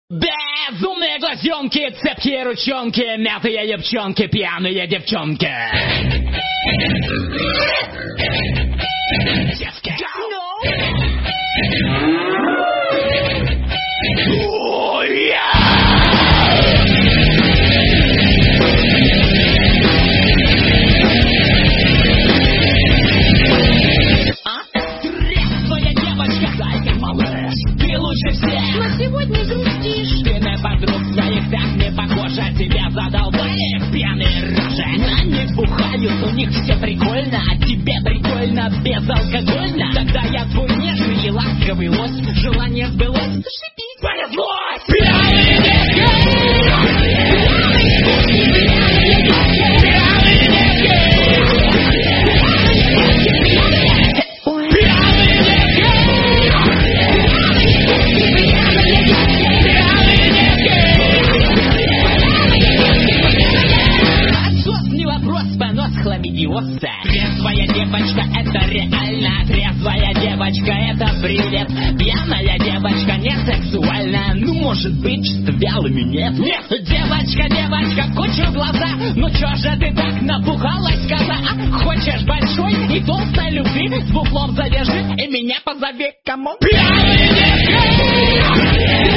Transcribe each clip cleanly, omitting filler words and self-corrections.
Безумные глазенки, цепкие ручонки, мятые девчонки, пьяные девчонки. Девки. Трезвая девочка, дай-ка малыш, ты лучше всех. Но сегодня грустишь. Ты на подруг своих так не похожа, тебя задолбали пьяные рожи. Они бухают, у них все прикольно, а тебе прикольно безалкогольно. Тогда я твой нежный и ласковый лось, желание сбылось, зашибись, понеслось. Пьяные хламидиоза. Трезвая девочка, это реально. Трезвая девочка, это бред. Пьяная девочка не сексуальна. Ну, может быть, чисто вялыми нет. Нет, девочка, девочка, кучу глаза. Ну, чё же ты так напугалась, коза? А? Хочешь большой и толстой любви? С буфлом завяжи и меня позови. Кому? Пьяная девочка!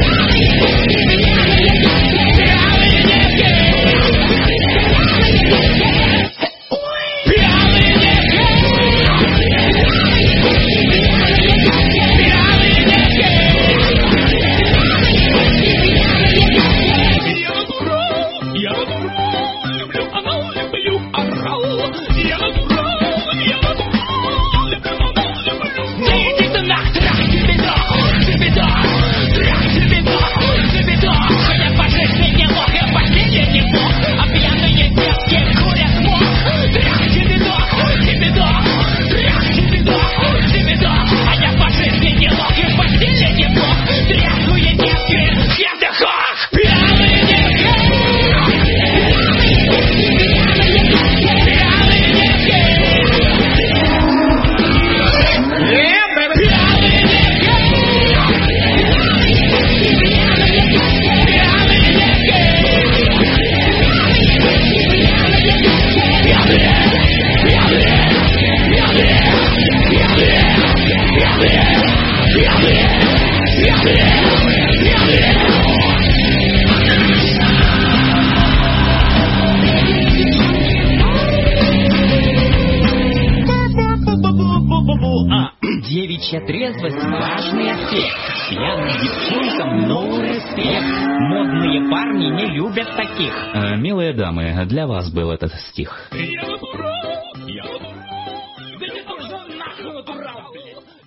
Девичья трезвость — важный аспект. Пьяным девчонкам no респект. Модные парни не любят таких. Милые дамы, для вас был этот стих. Я натурал, да не нужен нахуй натурал, блядь.